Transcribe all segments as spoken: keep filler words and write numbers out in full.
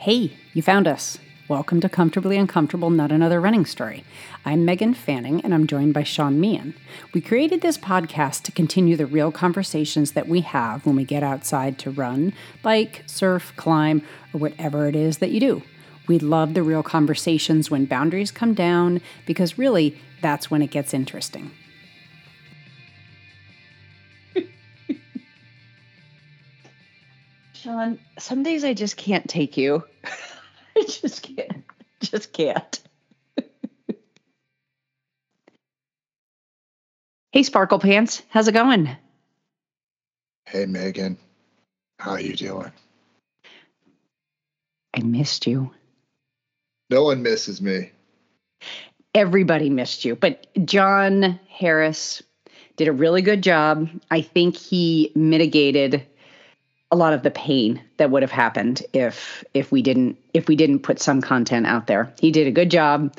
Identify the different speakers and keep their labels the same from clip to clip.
Speaker 1: Hey, you found us. Welcome to Comfortably Uncomfortable, Not Another Running Story. I'm Megan Fanning, and I'm joined by Sean Meehan. We created this podcast to continue the real conversations that we have when we get outside to run, bike, surf, climb, or whatever it is that you do. We love the real conversations when boundaries come down, because really, that's when it gets interesting.
Speaker 2: Sean, some days I just can't take you. I just can't. Just can't. Hey, Sparkle Pants. How's it going?
Speaker 3: Hey, Megan. How you doing?
Speaker 2: I missed you.
Speaker 3: No one misses me.
Speaker 2: Everybody missed you. But John Harris did a really good job. I think he mitigated a lot of the pain that would have happened if if we didn't if we didn't put some content out there. He did a good job.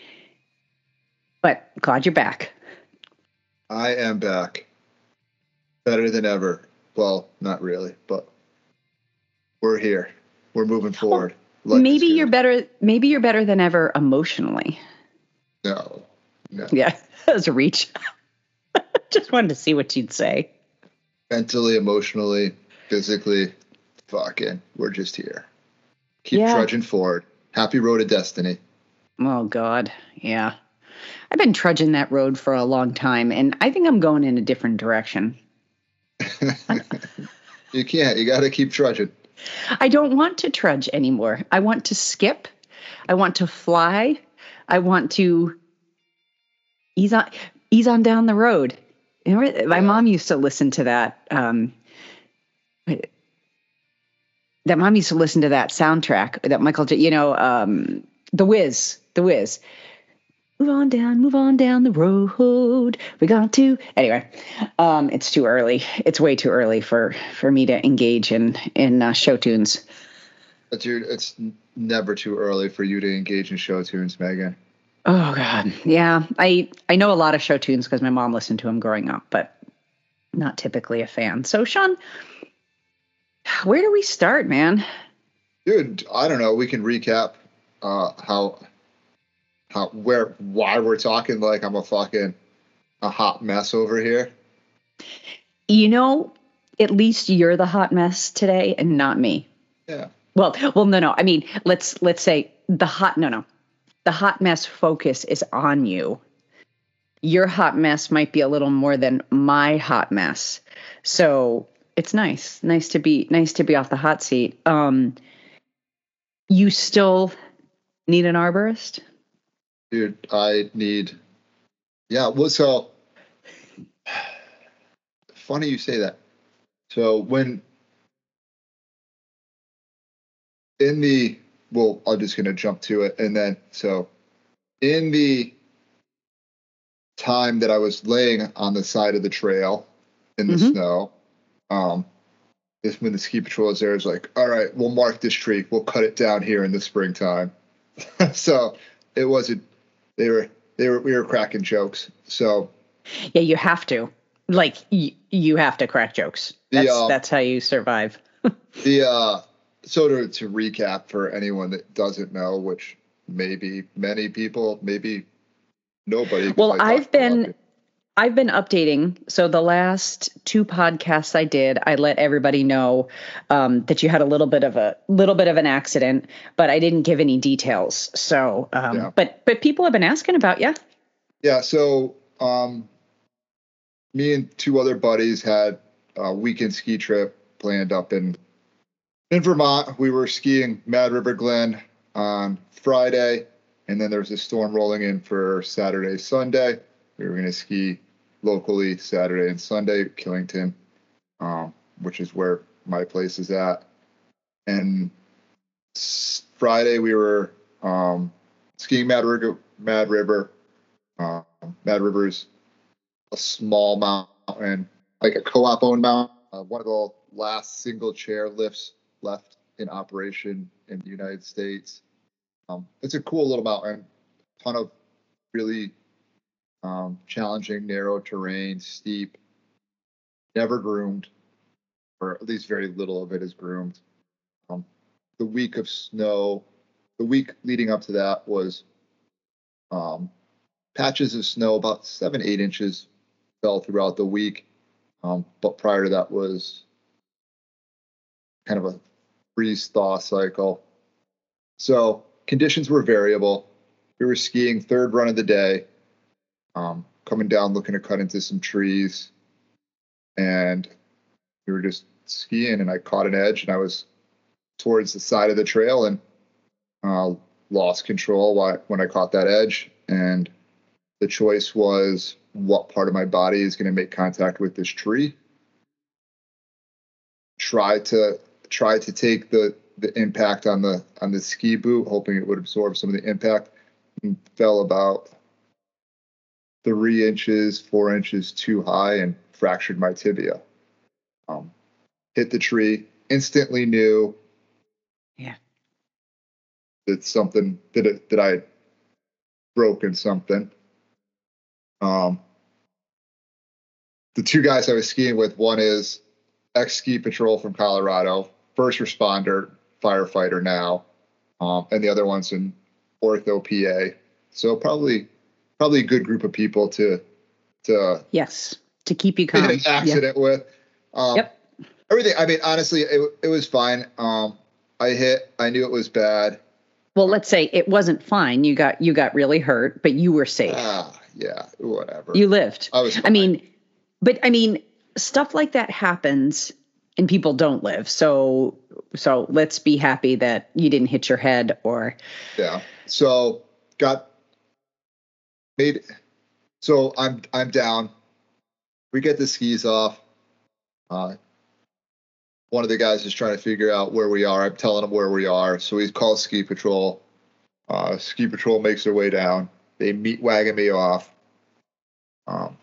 Speaker 2: But glad you're back.
Speaker 3: I am back. Better than ever. Well, not really, but we're here. We're moving forward.
Speaker 2: Well, maybe you're better maybe you're better than ever emotionally.
Speaker 3: No. No.
Speaker 2: Yeah, that was a reach. Just wanted to see what you'd say.
Speaker 3: Mentally, emotionally, physically, fucking, we're just here. Keep
Speaker 2: yeah.
Speaker 3: trudging forward. Happy road to destiny.
Speaker 2: Oh, God. Yeah. I've been trudging that road for a long time, and I think I'm going in a different direction.
Speaker 3: You can't. You got to keep trudging.
Speaker 2: I don't want to trudge anymore. I want to skip. I want to fly. I want to ease on, ease on down the road. You know, my yeah. mom used to listen to that. Um, that mom used to listen to that soundtrack that Michael, you know, um, The Wiz, The Wiz. Move on down, move on down the road. We got to. Anyway, um, it's too early. It's way too early for, for me to engage in in uh, show tunes.
Speaker 3: It's your, it's never too early for you to engage in show tunes, Megan.
Speaker 2: Oh God, yeah. I I know a lot of show tunes because my mom listened to them growing up, but not typically a fan. So, Sean, where do we start, man?
Speaker 3: Dude, I don't know. We can recap uh, how. How, where, why we're talking like I'm a fucking a hot mess over here.
Speaker 2: You know, at least you're the hot mess today and not me.
Speaker 3: Yeah.
Speaker 2: Well, well, no, no. I mean, let's let's say the hot, no, no. The hot mess focus is on you. Your hot mess might be a little more than my hot mess. So it's nice, nice to be, nice to be off the hot seat. Um, you still need an arborist?
Speaker 3: Dude, I need, yeah, well, so, funny you say that. So when, in the, well, I'm just going to jump to it. And then, so, in the time that I was laying on the side of the trail in the mm-hmm. snow, um, is when the ski patrol is there, is like, all right, we'll mark this tree. We'll cut it down here in the springtime. So it wasn't, they were, They were, we were cracking jokes. So,
Speaker 2: yeah, you have to, like, y- you have to crack jokes. That's, the, uh, that's how you survive.
Speaker 3: the, uh, so to, to recap for anyone that doesn't know, which maybe many people, maybe nobody.
Speaker 2: Well, I've been, I've been updating. So the last two podcasts I did, I let everybody know um, that you had a little bit of a little bit of an accident, but I didn't give any details. So, um, yeah. but but people have been asking about you.
Speaker 3: Yeah. So, um, me and two other buddies had a weekend ski trip planned up in in Vermont. We were skiing Mad River Glen on Friday, and then there was a storm rolling in for Saturday, Sunday. We were going to ski locally Saturday and Sunday, Killington, um, which is where my place is at. And s- Friday we were um, skiing Mad River. Mad River. Um, Mad River's a small mountain, like a co-op owned mountain. Uh, one of the last single chair lifts left in operation in the United States. Um, it's a cool little mountain. Ton of really Um, challenging, narrow terrain, steep, never groomed, or at least very little of it is groomed. Um, the week of snow, the week leading up to that was um, patches of snow, about seven, eight inches fell throughout the week. Um, but prior to that was kind of a freeze thaw cycle. So conditions were variable. We were skiing third run of the day, um, coming down looking to cut into some trees. And we were just skiing, and I caught an edge, and I was towards the side of the trail and uh, lost control while, when I caught that edge. And the choice was, what part of my body is going to make contact with this tree? Try to try to take the the impact on the on the ski boot, hoping it would absorb some of the impact, and fell about three inches, four inches too high and fractured my tibia. Um, hit the tree, instantly knew
Speaker 2: yeah.
Speaker 3: that something that it, that I had broken something. Um, the two guys I was skiing with, one is ex ski patrol from Colorado, first responder, firefighter now, um, and the other one's an ortho P A. So probably probably a good group of people to to
Speaker 2: yes to keep you calm.
Speaker 3: In an accident yeah. with. Um,
Speaker 2: yep.
Speaker 3: Everything. I mean, honestly, it it was fine. Um, I hit. I knew it was bad.
Speaker 2: Well, let's say it wasn't fine. You got you got really hurt, but you were safe.
Speaker 3: Ah, yeah, whatever.
Speaker 2: You lived.
Speaker 3: I was fine.
Speaker 2: I mean, but I mean, stuff like that happens, and people don't live. So so let's be happy that you didn't hit your head or.
Speaker 3: Yeah. So got made. So I'm I'm down. We get the skis off. Uh, one of the guys is trying to figure out where we are. I'm telling him where we are. So he calls ski patrol. Uh, ski patrol makes their way down. They meet wagon me off. Um,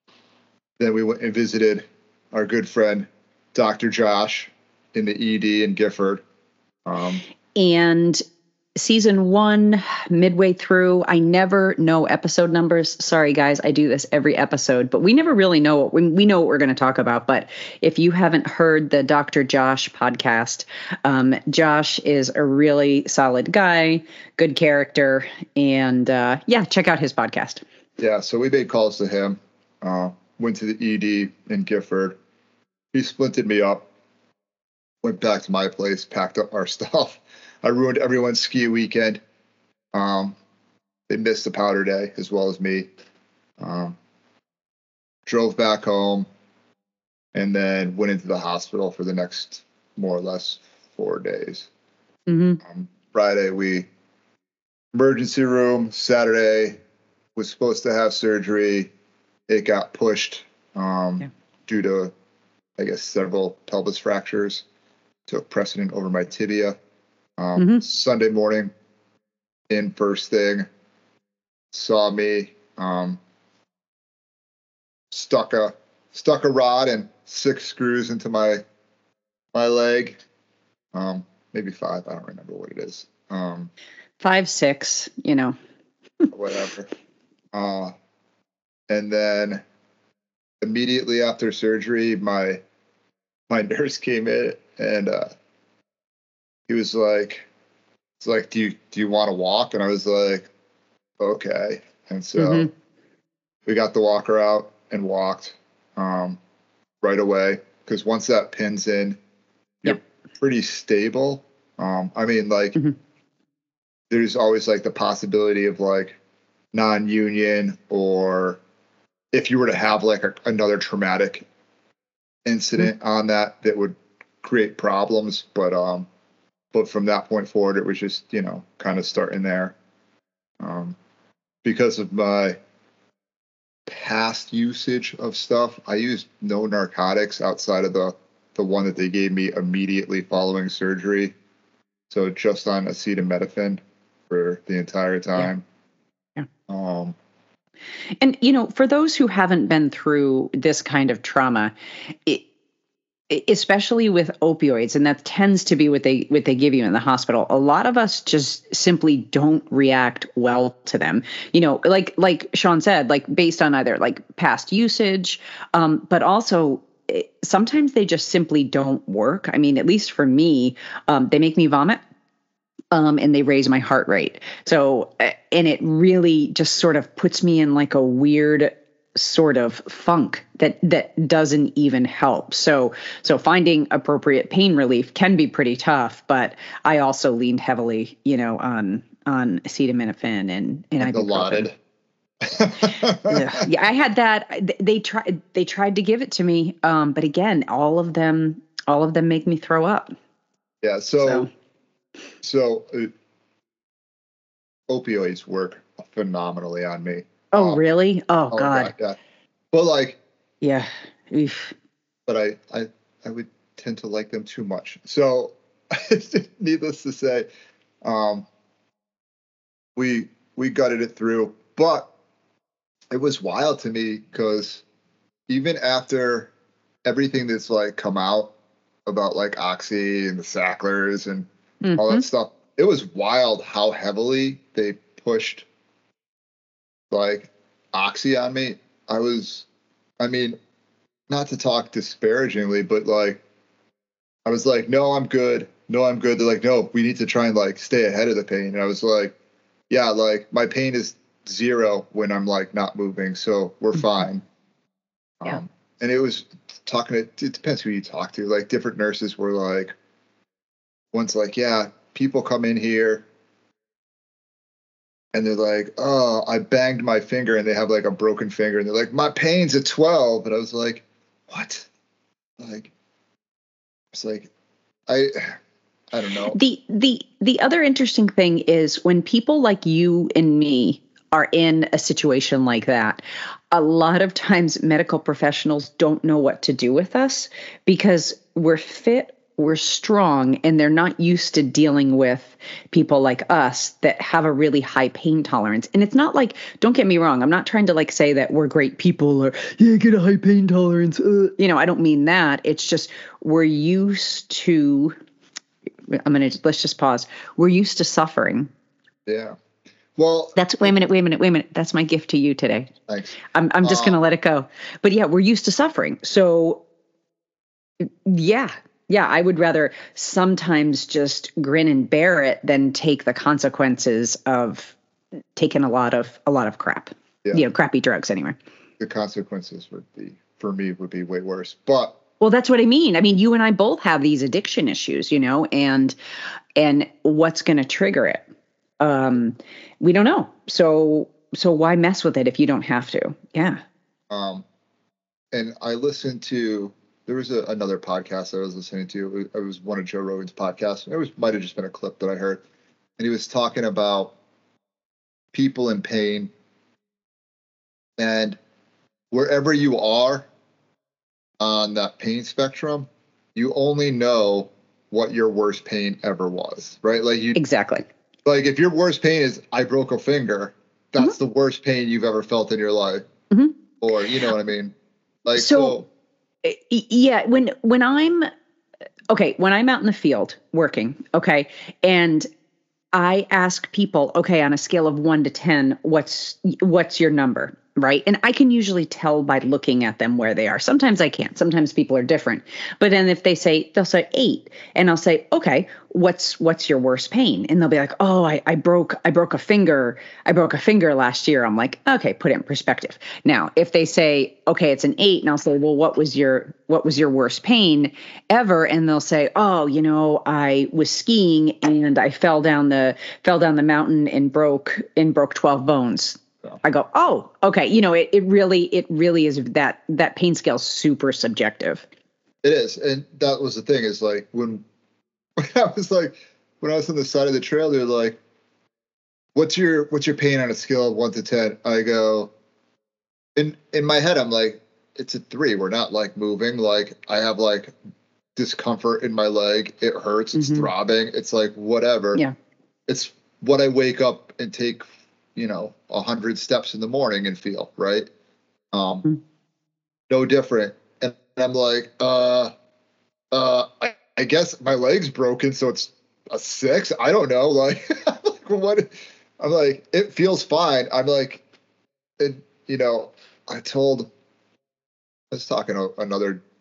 Speaker 3: then we went and visited our good friend, Doctor Josh, in the E D in Gifford. Um,
Speaker 2: and season one, midway through, I never know episode numbers. Sorry, guys, I do this every episode, but we never really know what we, we know what we're going to talk about. But if you haven't heard the Doctor Josh podcast, um, Josh is a really solid guy, good character, and uh, yeah, check out his podcast.
Speaker 3: Yeah, so we made calls to him, uh, went to the E D in Gifford. He splinted me up, went back to my place, packed up our stuff. I ruined everyone's ski weekend. Um, they missed the powder day as well as me. Um, drove back home and then went into the hospital for the next more or less four days.
Speaker 2: Mm-hmm.
Speaker 3: Um, Friday, we emergency room. Saturday was supposed to have surgery. It got pushed um, yeah. due to, I guess, several pelvis fractures. Took precedent over my tibia. Um, mm-hmm. Sunday morning, in first thing, saw me um, stuck a stuck a rod and six screws into my my leg, um, maybe five. I don't remember what it is. Um,
Speaker 2: five, six, you know,
Speaker 3: whatever. Uh, and then immediately after surgery, my my nurse came in and. Uh, He was like, "It's like, do you do you want to walk?" And I was like, "Okay." And so mm-hmm. we got the walker out and walked um, right away because once that pin's in, you're yep. pretty stable. Um, I mean, like, mm-hmm. there's always like the possibility of like non-union, or if you were to have like a, another traumatic incident mm-hmm. on that, that would create problems, but um. But from that point forward, it was just, you know, kind of starting there. Um, because of my past usage of stuff, I used no narcotics outside of the, the one that they gave me immediately following surgery. So just on acetaminophen for the entire time.
Speaker 2: Yeah. yeah.
Speaker 3: Um,
Speaker 2: and, you know, for those who haven't been through this kind of trauma, it, especially with opioids, and that tends to be what they what they give you in the hospital. A lot of us just simply don't react well to them. You know, like like Sean said, like based on either like past usage, um, but also it, sometimes they just simply don't work. I mean, at least for me, um, they make me vomit. Um, and they raise my heart rate. So, uh, and it really just sort of puts me in like a weird sort of funk that that doesn't even help. So, so finding appropriate pain relief can be pretty tough. But I also leaned heavily, you know, on on acetaminophen and and ibuprofen. yeah, yeah, I had that. They tried. They tried to give it to me, um, but again, all of them, all of them make me throw up.
Speaker 3: Yeah. So. so. So, uh, opioids work phenomenally on me.
Speaker 2: Oh, um, really? Oh, oh God. God.
Speaker 3: Yeah. But like,
Speaker 2: yeah. Oof.
Speaker 3: But I, I, I would tend to like them too much. So, needless to say, um, we we gutted it through. But it was wild to me because even after everything that's like come out about like Oxy and the Sacklers and Mm-hmm. all that stuff. It was wild how heavily they pushed like Oxy on me. I was, I mean, not to talk disparagingly, but like, I was like, no, I'm good. No, I'm good. They're like, no, we need to try and like stay ahead of the pain. And I was like, yeah, like my pain is zero when I'm like not moving. So we're mm-hmm. fine.
Speaker 2: Yeah.
Speaker 3: Um, and it was talking to, it depends who you talk to. Like different nurses were like, one's like, yeah, people come in here and they're like, oh, I banged my finger, and they have like a broken finger, and they're like, my pain's at twelve. And I was like, what? Like, it's like, I, I don't know.
Speaker 2: The, the, the other interesting thing is when people like you and me are in a situation like that, a lot of times medical professionals don't know what to do with us because we're fit, we're strong, and they're not used to dealing with people like us that have a really high pain tolerance. And it's not like, don't get me wrong, I'm not trying to like say that we're great people or, yeah, get a high pain tolerance. Uh. You know, I don't mean that. It's just we're used to, I'm going to, let's just pause. We're used to suffering.
Speaker 3: Yeah. Well,
Speaker 2: that's, wait a minute, wait a minute, wait a minute. That's my gift to you today.
Speaker 3: Thanks.
Speaker 2: I'm, I'm just uh, going to let it go. But yeah, we're used to suffering. So yeah. Yeah, I would rather sometimes just grin and bear it than take the consequences of taking a lot of a lot of crap. Yeah. You know, crappy drugs anyway.
Speaker 3: The consequences would be, for me, would be way worse. But
Speaker 2: well, that's what I mean. I mean, you and I both have these addiction issues, you know, and and what's going to trigger it? Um, we don't know. So so why mess with it if you don't have to? Yeah.
Speaker 3: Um, and I listened to. There was a, another podcast I was listening to. It was one of Joe Rogan's podcasts. It was might have just been a clip that I heard. And he was talking about people in pain. And wherever you are on that pain spectrum, you only know what your worst pain ever was, right? Like you
Speaker 2: Exactly.
Speaker 3: Like if your worst pain is I broke a finger, that's mm-hmm. the worst pain you've ever felt in your life.
Speaker 2: Mm-hmm.
Speaker 3: Or, you know what I mean? Like
Speaker 2: so,
Speaker 3: so
Speaker 2: yeah, when when I'm okay, when I'm out in the field working, okay, and I ask people, okay, on a scale of one to ten, what's what's your number, right? And I can usually tell by looking at them where they are. Sometimes I can't. Sometimes people are different. But then if they say, they'll say eight, and I'll say, okay, what's what's your worst pain? And they'll be like, oh, I, I broke I broke a finger. I broke a finger last year. I'm like, okay, put it in perspective. Now, if they say, okay, it's an eight, and I'll say, well, what was your what was your worst pain ever? And they'll say, oh, you know, I was skiing and I fell down the fell down the mountain and broke and broke twelve bones. I go, oh, okay. You know, it, it really, it really is that, that pain scale is super subjective.
Speaker 3: It is. And that was the thing is like, when, when I was like, when I was on the side of the trail, they're like, what's your, what's your pain on a scale of one to ten? I go, in, in my head, I'm like, it's a three. We're not like moving. Like I have like discomfort in my leg. It hurts. It's mm-hmm. throbbing. It's like, whatever.
Speaker 2: Yeah.
Speaker 3: It's what I wake up and take, you know, a hundred steps in the morning and feel, right? Um, mm-hmm. No different. And I'm like, uh, uh, I, I guess my leg's broken, so it's a six. I don't know. Like, like what? I'm like, it feels fine. I'm like, it, you know, I told, I was talking to another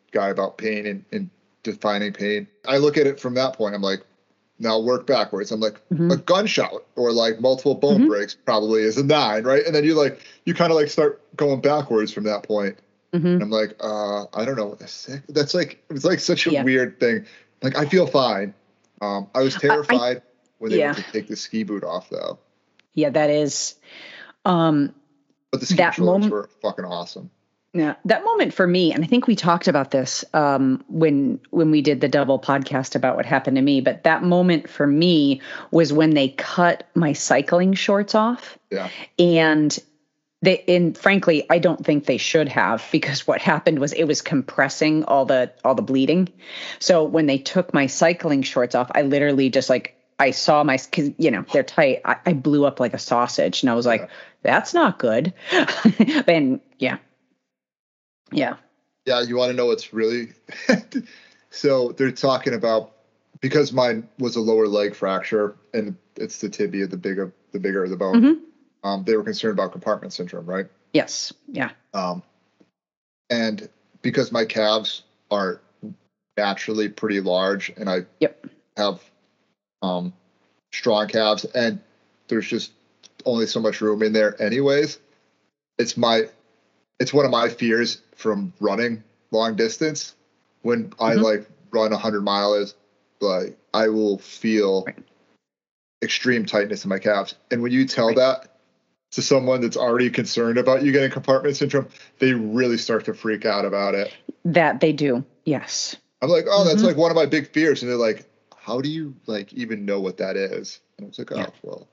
Speaker 3: guy about pain and, and defining pain. I look at it from that point. I'm like, now work backwards. I'm like,
Speaker 2: Mm-hmm.
Speaker 3: a gunshot or like multiple bone
Speaker 2: Mm-hmm.
Speaker 3: breaks probably is a nine, right? And then you like, you kind of like start going backwards from that point.
Speaker 2: Mm-hmm.
Speaker 3: And I'm like, uh, I don't know. That's like, it's like such a
Speaker 2: Yeah.
Speaker 3: weird thing. Like, I feel fine. Um, I was terrified
Speaker 2: I,
Speaker 3: when they
Speaker 2: yeah.
Speaker 3: went to take the ski boot off though.
Speaker 2: Yeah, that is. Um,
Speaker 3: But the ski
Speaker 2: that
Speaker 3: shorts
Speaker 2: moment,
Speaker 3: were fucking awesome.
Speaker 2: Yeah, that moment for me, and I think we talked about this um, when when we did the double podcast about what happened to me. But that moment for me was when they cut my cycling shorts off.
Speaker 3: Yeah.
Speaker 2: And they, and frankly, I don't think they should have, because what happened was it was compressing all the all the bleeding. So when they took my cycling shorts off, I literally just like I saw my, cause you know, they're tight. I, I blew up like a sausage, and I was like,
Speaker 3: Yeah.
Speaker 2: that's not good. And yeah. Yeah.
Speaker 3: Yeah, you want to know what's really so they're talking about, because mine was a lower leg fracture and it's the tibia, the bigger the bigger the bone.
Speaker 2: Mm-hmm.
Speaker 3: Um, they were concerned about compartment syndrome, right?
Speaker 2: Yes. Yeah.
Speaker 3: Um, and because my calves are naturally pretty large, and I
Speaker 2: Yep.
Speaker 3: have um, strong calves, and there's just only so much room in there, anyways. It's my it's one of my fears from running long distance. When I
Speaker 2: Mhm.
Speaker 3: like run a hundred miles, like I will feel
Speaker 2: Right.
Speaker 3: extreme tightness in my calves. And when you tell
Speaker 2: Right.
Speaker 3: that to someone that's already concerned about you getting compartment syndrome, they really start to freak out about it.
Speaker 2: That they do. Yes.
Speaker 3: I'm like, oh, that's
Speaker 2: Mhm.
Speaker 3: like one of my big fears. And they're like, how do you like even know what that is? And I was like, oh,
Speaker 2: Yeah.
Speaker 3: well.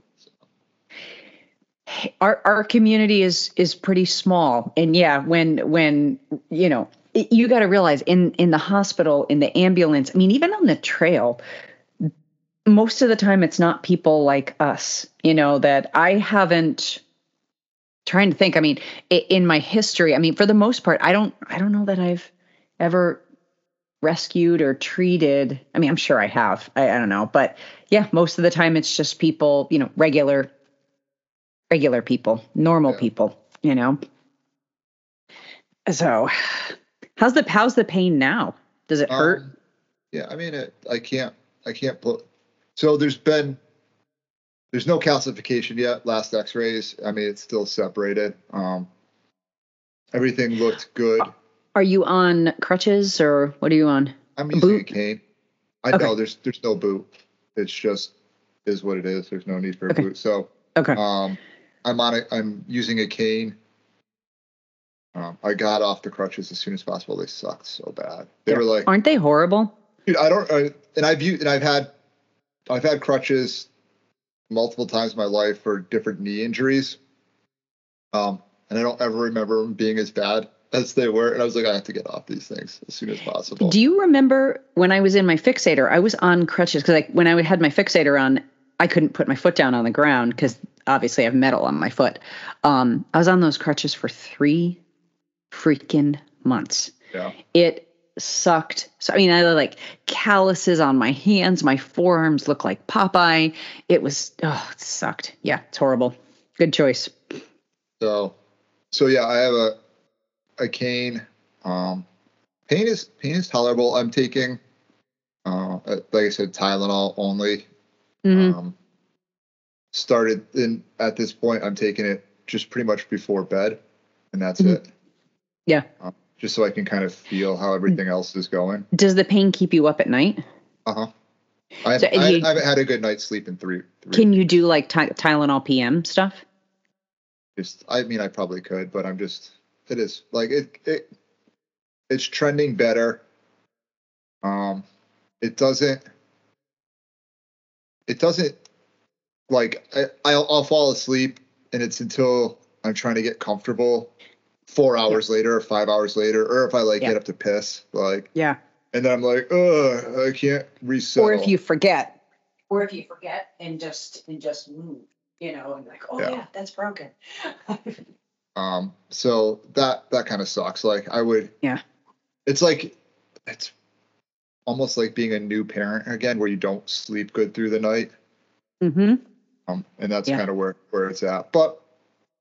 Speaker 2: Our our community is is pretty small, and yeah, when when you know, it- you got to realize in in the hospital, in the ambulance, I mean, even on the trail, most of the time it's not people like us. You know, that I haven't. Trying to think. I mean, i- in my history, I mean, for the most part, I don't I don't know that I've ever rescued or treated. I mean, I'm sure I have. I, I don't know, but yeah, most of the time it's just people, you know, regular. regular people, normal
Speaker 3: Yeah.
Speaker 2: people, you know? So how's the, how's the pain now? Does it hurt?
Speaker 3: Um, yeah, I mean, it, I can't, I can't put, so there's been, there's no calcification yet. Last x-rays, I mean, it's still separated. Um, everything looked good.
Speaker 2: Are you on crutches or what are you on?
Speaker 3: I'm
Speaker 2: A
Speaker 3: using
Speaker 2: boot?
Speaker 3: a cane. I
Speaker 2: Okay.
Speaker 3: know there's, there's no boot. It's just is what it is. There's no need for a
Speaker 2: Okay.
Speaker 3: boot. So,
Speaker 2: Okay.
Speaker 3: um, I'm on it. I'm using a cane. Um, I got off the crutches as soon as possible. They sucked so bad. They
Speaker 2: Yeah.
Speaker 3: were like,
Speaker 2: Aren't they horrible?
Speaker 3: dude, I don't, I, and I've used, and I've had, I've had crutches multiple times in my life for different knee injuries. Um, and I don't ever remember them being as bad as they were. And I was like, I have to get off these things as soon as possible.
Speaker 2: Do you remember when I was in my fixator, I was on crutches because like when I had my fixator on, I couldn't put my foot down on the ground because obviously I have metal on my foot. Um, I was on those crutches for three freaking months.
Speaker 3: Yeah.
Speaker 2: It sucked. So I mean, I had like calluses on my hands. My forearms look like Popeye. It was, oh, it sucked. Yeah, it's horrible. Good choice.
Speaker 3: So, so yeah, I have a, a cane. Um, pain is, pain is tolerable. I'm taking, uh, like I said, Tylenol only.
Speaker 2: Mhm.
Speaker 3: Um, started in, at this point, I'm taking it just pretty much before bed, and that's
Speaker 2: Mhm.
Speaker 3: it.
Speaker 2: Yeah.
Speaker 3: Um, just so I can kind of feel how everything else is going.
Speaker 2: Does the pain keep you up at night?
Speaker 3: Uh-huh. I,
Speaker 2: So,
Speaker 3: I,
Speaker 2: you-
Speaker 3: I haven't had a good night's sleep in three. three
Speaker 2: Can you do like ty- Tylenol P M stuff?
Speaker 3: Just, I mean, I probably could, but I'm just, it is like it, it, it's trending better. Um, it doesn't, it doesn't like, I, I'll, I'll fall asleep and it's until I'm trying to get comfortable four hours later or five hours later, or if I like
Speaker 2: Yeah.
Speaker 3: get up to piss, like,
Speaker 2: Yeah.
Speaker 3: and then I'm like, ugh, I can't reset.
Speaker 2: Or if you forget. Or if you forget and just and just move, you know, and like, oh
Speaker 3: Yeah.
Speaker 2: yeah, that's broken.
Speaker 3: Um, so that, that kind of sucks. Like I would,
Speaker 2: Yeah.
Speaker 3: it's like, it's almost like being a new parent again, where you don't sleep good through the night.
Speaker 2: Mm-hmm.
Speaker 3: Um, and that's
Speaker 2: Yeah.
Speaker 3: kind of where, where it's at. But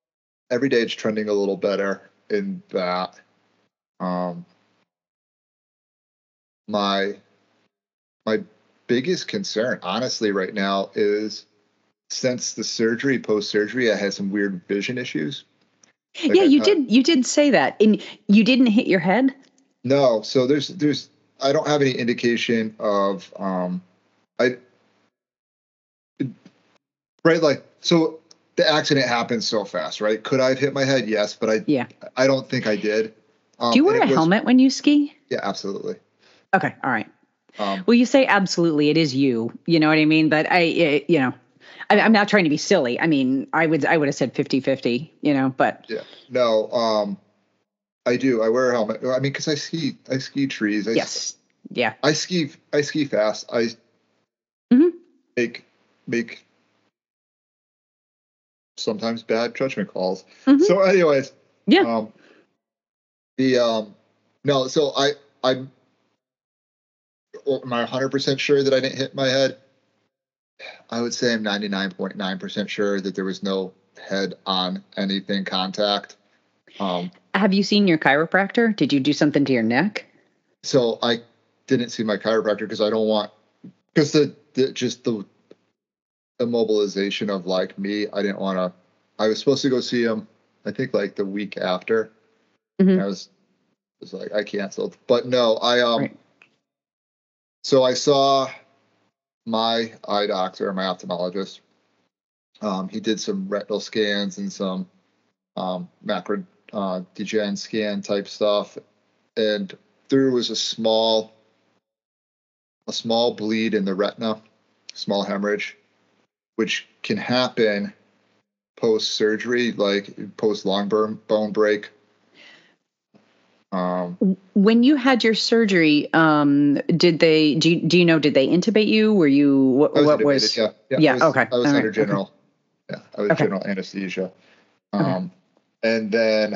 Speaker 3: every day it's trending a little better in that. Um, my my biggest concern, honestly, right now is since the surgery, post surgery, I had some weird vision issues. Like
Speaker 2: Yeah,
Speaker 3: I
Speaker 2: you
Speaker 3: got
Speaker 2: did. You did say that, and you didn't hit your head.
Speaker 3: no, so there's there's I don't have any indication of um I right like so the accident happened so fast, right? Could I have hit my head? Yes, but I
Speaker 2: Yeah.
Speaker 3: I don't think I did. Um,
Speaker 2: Do you
Speaker 3: and
Speaker 2: wear a
Speaker 3: it was
Speaker 2: helmet when you ski?
Speaker 3: yeah, absolutely.
Speaker 2: Okay. All right.
Speaker 3: Um,
Speaker 2: Well, you say absolutely. It is you. You know what I mean? But I, it, you know, I, I'm not trying to be silly. I mean, I would, I would have said fifty-fifty, you know, but
Speaker 3: yeah, no, um, I do. I wear a helmet. I mean, because I ski, I ski trees. I,
Speaker 2: yes. Yeah.
Speaker 3: I ski, I ski fast. I
Speaker 2: hmm
Speaker 3: make make sometimes bad judgment calls.
Speaker 2: hmm
Speaker 3: So, anyways,
Speaker 2: Yeah.
Speaker 3: um, the um, no. So I I am I one hundred percent sure that I didn't hit my head? I would say I'm ninety-nine point nine percent sure that there was no head on anything contact. Um,
Speaker 2: Have you seen your chiropractor? Did you do something to your neck?
Speaker 3: so I didn't see my chiropractor because I don't want because the, the just the immobilization of like me. I didn't want to. I was supposed to go see him. I think like the week after.
Speaker 2: hmm
Speaker 3: I was was like I canceled, but no, I um.
Speaker 2: Right.
Speaker 3: So I saw my eye doctor, my ophthalmologist. Um, he did some retinal scans and some um, macro uh, degen scan type stuff, and there was a small a small bleed in the retina, small hemorrhage, which can happen post surgery, like post long bone bone break. Um,
Speaker 2: When you had your surgery, um, did they? Do you, do you know? Did they intubate you? Were you? What,
Speaker 3: I was
Speaker 2: what
Speaker 3: intubated,
Speaker 2: was?
Speaker 3: yeah, yeah.
Speaker 2: Yeah.
Speaker 3: I was
Speaker 2: Okay.
Speaker 3: I was
Speaker 2: All
Speaker 3: under
Speaker 2: right. Okay.
Speaker 3: general, yeah, I was
Speaker 2: Okay.
Speaker 3: general anesthesia.
Speaker 2: Okay.
Speaker 3: Um, and then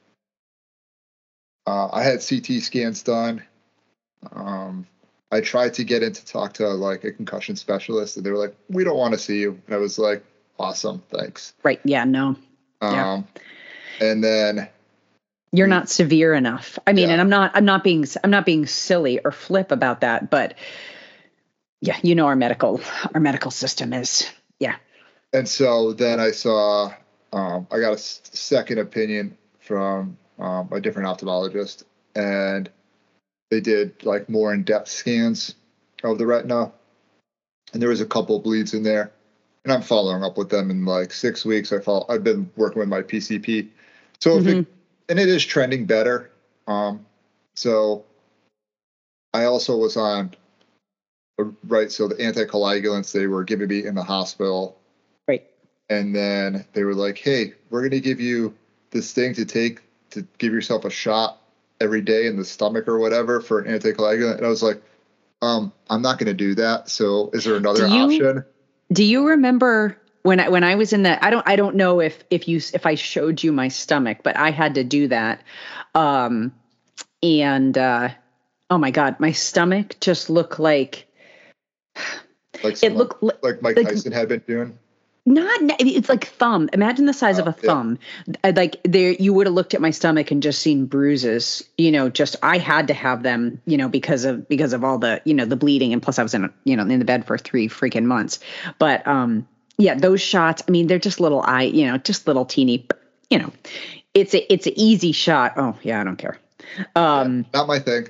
Speaker 3: uh, I had C T scans done. Um, I tried to get in to talk to like a concussion specialist, and they were like, "We don't want to see you." And I was like, "Awesome, thanks."
Speaker 2: Right. Yeah. No. Yeah.
Speaker 3: Um, and then
Speaker 2: You're
Speaker 3: we,
Speaker 2: not severe enough. I mean,
Speaker 3: yeah,
Speaker 2: and I'm not, I'm not being, I'm not being silly or flip about that, but yeah, you know, our medical, our medical system is, yeah.
Speaker 3: and so then I saw, um, I got a s- second opinion from um, a different ophthalmologist, and they did like more in-depth scans of the retina, and there was a couple bleeds in there, and I'm following up with them in like six weeks. I follow, I've been working with my P C P, so if
Speaker 2: hmm
Speaker 3: it, and it is trending better. Um, so I also was on right, so the anticoagulants they were giving me in the hospital,
Speaker 2: Right.
Speaker 3: and then they were like, "Hey, we're going to give you this thing to take to give yourself a shot every day in the stomach or whatever for an anticoagulant." And I was like, "Um, I'm not going to do that. So, is there
Speaker 2: Do
Speaker 3: another
Speaker 2: you,
Speaker 3: option?"
Speaker 2: do you remember when I, when I was in the, I don't, I don't know if, if you, if I showed you my stomach, but I had to do that. Um, and, uh, oh my God, my stomach just looked like,
Speaker 3: Like
Speaker 2: it
Speaker 3: someone
Speaker 2: looked li-
Speaker 3: like Mike
Speaker 2: like
Speaker 3: Tyson had been doing.
Speaker 2: not, it's like thumb. Imagine the size of
Speaker 3: Uh,
Speaker 2: a
Speaker 3: yeah,
Speaker 2: thumb. I- Like there, you would have looked at my stomach and just seen bruises. You know, just I had to have them. You know, because of because of all the you know the bleeding, and plus I was in you know in the bed for three freaking months. But um, yeah, those shots. I mean, they're just little eye. You know, just little teeny. You know, it's a it's an easy shot. Oh yeah, I don't care.
Speaker 3: yeah,
Speaker 2: Um,
Speaker 3: not my thing.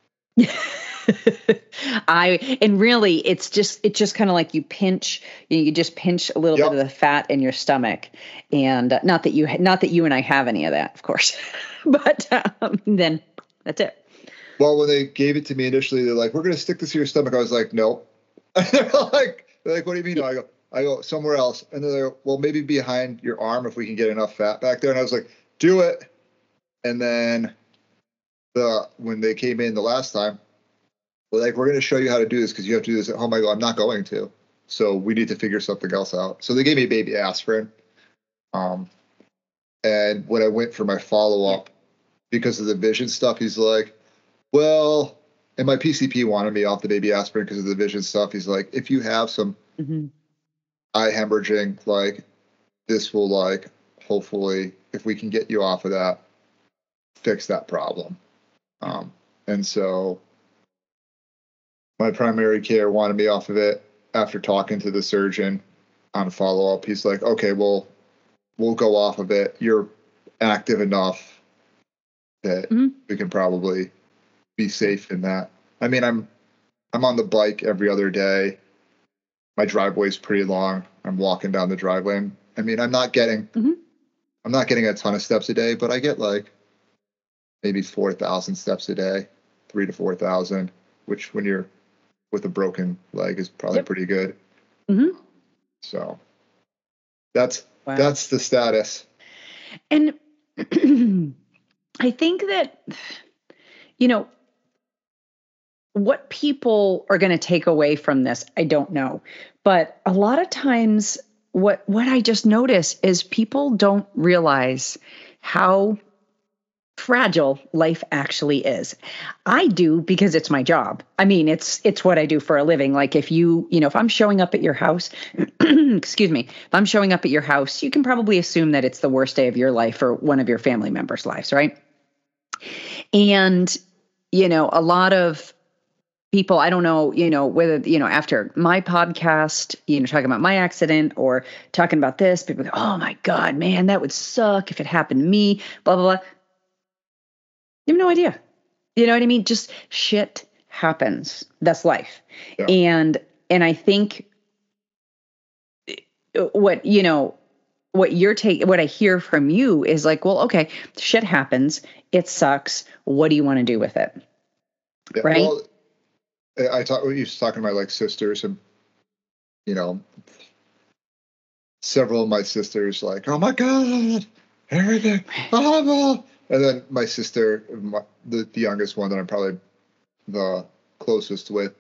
Speaker 2: I and really it's just it's just kind of like you pinch you, you just pinch a little bit of
Speaker 3: Yep.
Speaker 2: the fat in your stomach, and uh, not that you not that you and I have any of that, of course, but um, then that's it.
Speaker 3: Well, when they gave it to me initially, they're like, "We're going to stick this to your stomach." I was like, "No." they're like, they're like, "What do you mean?" No, I go, I go somewhere else, and they're like, "Well, maybe behind your arm if we can get enough fat back there." And I was like, "Do it." And then the when they came in the last time, they're like, "We're going to show you how to do this because you have to do this at home." I go, "I'm not going to." So we need to figure something else out. So they gave me baby aspirin. Um, and when I went for my follow up because of the vision stuff, he's like, "Well," and my P C P wanted me off the baby aspirin because of the vision stuff. He's like, "If you have some
Speaker 2: hmm
Speaker 3: eye hemorrhaging, like this will like hopefully, if we can get you off of that, fix that problem." Um, and so my primary care wanted me off of it after talking to the surgeon on follow-up. He's like, okay, well, we'll go off of it. You're active enough that mm-hmm. we can probably be safe in that. I mean, I'm I'm on the bike every other day. My driveway's pretty long. I'm walking down the driveway. I mean, I'm not getting mm-hmm. I'm not getting a ton of steps a day, but I get like maybe four thousand steps a day, three to four thousand, which when you're with a broken leg is probably yep. pretty good.
Speaker 2: Mm-hmm.
Speaker 3: So that's
Speaker 2: wow.
Speaker 3: that's the status.
Speaker 2: And I think that, you know, what people are going to take away from this, I don't know. But a lot of times what what I just notice is people don't realize how fragile life actually is. I do because it's my job. I mean, it's it's what I do for a living. Like if you, you know, if I'm showing up at your house, excuse me, if I'm showing up at your house, you can probably assume that it's the worst day of your life or one of your family members' lives, right? And, you know, a lot of people, I don't know, you know, whether, you know, after my podcast, you know, talking about my accident or talking about this, people go, oh my God, man, that would suck if it happened to me, blah, blah, blah. You have no idea. You know what I mean? Just shit happens. That's life. Yeah. And, and I think what, you know, what you're taking, what I hear from you is like, well, okay, shit happens. It sucks. What do you want to do with it?
Speaker 3: Yeah,
Speaker 2: right.
Speaker 3: Well, I talk, we used to talking to my like sisters and, you know, several of my sisters like, oh my God, everything, blah, blah. And then my sister, my, the, the youngest one that I'm probably the closest with,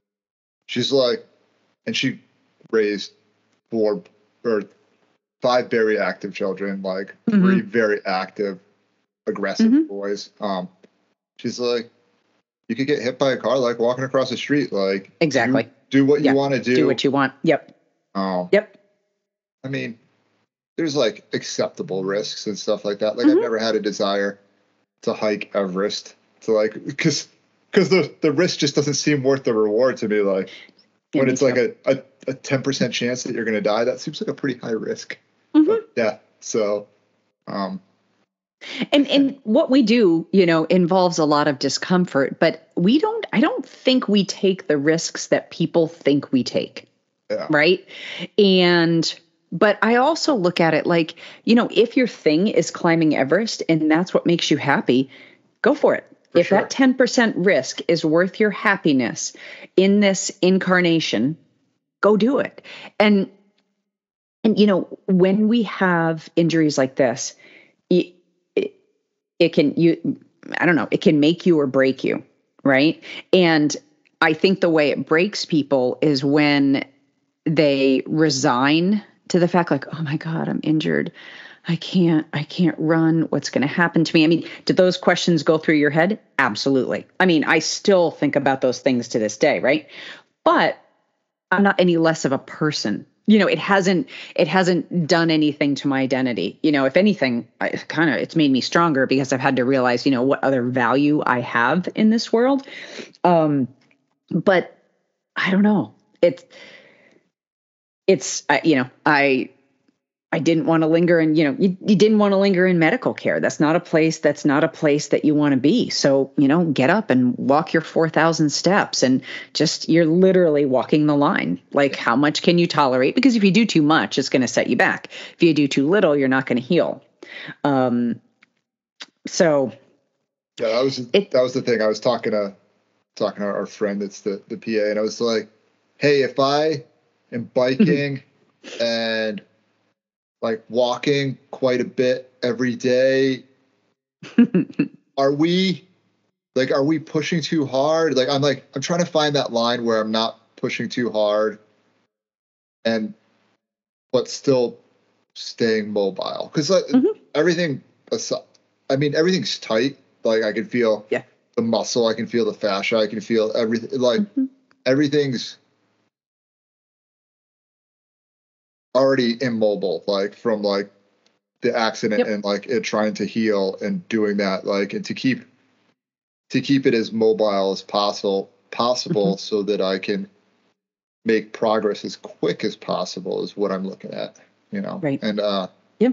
Speaker 3: she's like, and she raised four or five very active children, like mm-hmm. three very active, aggressive mm-hmm. boys. Um, she's like, you could get hit by a car like walking across the street. Like
Speaker 2: exactly.
Speaker 3: Do, do what
Speaker 2: yeah.
Speaker 3: you want to do.
Speaker 2: Do what you want. Yep.
Speaker 3: Um,
Speaker 2: yep.
Speaker 3: I mean, there's like acceptable risks and stuff like that. Like mm-hmm. I've never had a desire to hike Everest to like, because because the, the risk just doesn't seem worth the reward to me. Like yeah, when me it's too. like a, a, a ten percent chance that you're going to die, that seems like a pretty high risk
Speaker 2: mm-hmm.
Speaker 3: of death. So, um,
Speaker 2: And and what we do, you know, involves a lot of discomfort, but we don't, I don't think we take the risks that people think we take.
Speaker 3: Yeah.
Speaker 2: Right. And, but I also look at it like, you know, if your thing is climbing Everest and that's what makes you happy, go for it. For if sure. that ten percent risk is worth your happiness in this incarnation, go do it. And, and, you know, when we have injuries like this, it, It can, you, I don't know, it can make you or break you, right? And I think the way it breaks people is when they resign to the fact like, oh my God, I'm injured. I can't, I can't run. What's going to happen to me? I mean, did those questions go through your head? Absolutely. I mean, I still think about those things to this day, right? But I'm not any less of a person. You know, it hasn't, it hasn't done anything to my identity. You know, if anything, I kind of, it's made me stronger because I've had to realize, you know, what other value I have in this world. Um, but I don't know. It's, it's, uh, you know, I, I didn't want to linger in, you know, you, you didn't want to linger in medical care. That's not a place, that's not a place that you want to be. So, you know, get up and walk your four thousand steps and just, you're literally walking the line. Like how much can you tolerate? Because if you do too much, it's going to set you back. If you do too little, you're not going to heal. Um, so.
Speaker 3: Yeah, that was, it, that was the thing. I was talking to, talking to our friend that's the, the P A and I was like, hey, if I am biking and like walking quite a bit every day, are we like, are we pushing too hard? Like, I'm like, I'm trying to find that line where I'm not pushing too hard and, but still staying mobile. Cause like mm-hmm. everything, I mean, everything's tight. Like I can feel
Speaker 2: yeah.
Speaker 3: the muscle. I can feel the fascia. I can feel everything. Like mm-hmm. everything's already immobile, like from like the accident yep. and like it trying to heal and doing that, like, and to keep, to keep it as mobile as possible, possible, mm-hmm. so that I can make progress as quick as possible is what I'm looking at, you know?
Speaker 2: Right.
Speaker 3: And, uh,
Speaker 2: yeah.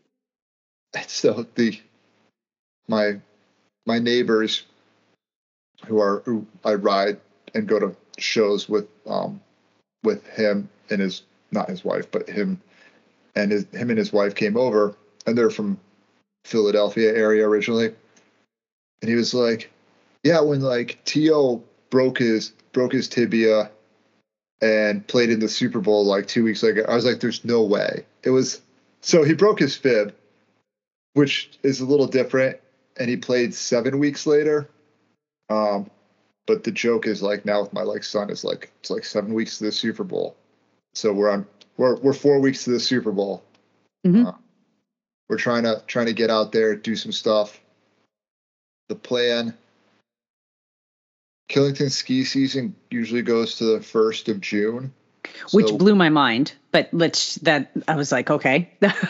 Speaker 3: So the, my, my neighbors who are, who I ride and go to shows with, um, with him and his, not his wife, but him and his, him and his wife came over, and they're from Philadelphia area originally. And he was like, yeah, when like T O broke his, broke his tibia and played in the Super Bowl like two weeks later, I was like, there's no way. It was, so he broke his fib, which is a little different, and he played seven weeks later. Um, but the joke is like now with my like son is like, it's like seven weeks to the Super Bowl. So we're on, we're, we're four weeks to the Super Bowl.
Speaker 2: Mm-hmm.
Speaker 3: Uh, we're trying to, trying to get out there, do some stuff. The plan, Killington ski season usually goes to the first of June.
Speaker 2: Which
Speaker 3: So,
Speaker 2: blew my mind, but let's, that, I was like, okay.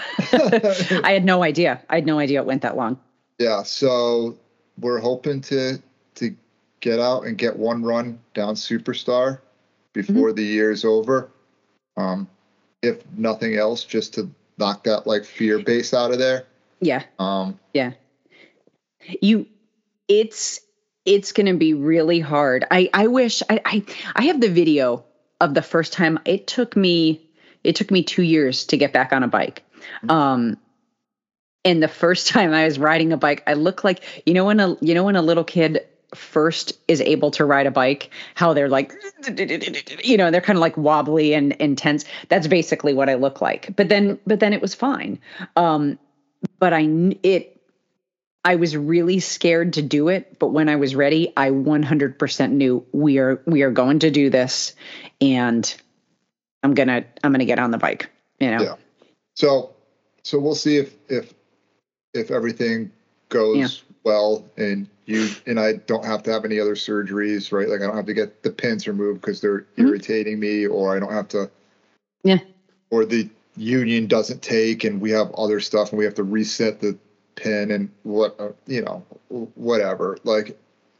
Speaker 2: I had no idea. I had no idea it went that long.
Speaker 3: Yeah. So we're hoping to, to get out and get one run down Superstar before mm-hmm. the year's over. Um, if nothing else, just to knock that like fear base out of there.
Speaker 2: Yeah.
Speaker 3: Um,
Speaker 2: yeah. You, it's, it's going to be really hard. I, I wish I, I, I have the video of the first time. It took me, it took me two years to get back on a bike. Um, and the first time I was riding a bike, I looked like, you know, when a, you know, when a little kid first is able to ride a bike, how they're like, you know, they're kind of like wobbly and intense. That's basically what I look like. But then, but then it was fine. Um, but I, it, I was really scared to do it, but when I was ready, I one hundred percent knew we are, we are going to do this, and I'm going to, I'm going to get on the bike, you know?
Speaker 3: Yeah. So, so we'll see if, if, if everything goes yeah. well, and you and I don't have to have any other surgeries, right? Like I don't have to get the pins removed because they're mm-hmm. irritating me, or I don't have to,
Speaker 2: yeah,
Speaker 3: or the union doesn't take and we have other stuff and we have to reset the pin and what, uh, you know, whatever. Like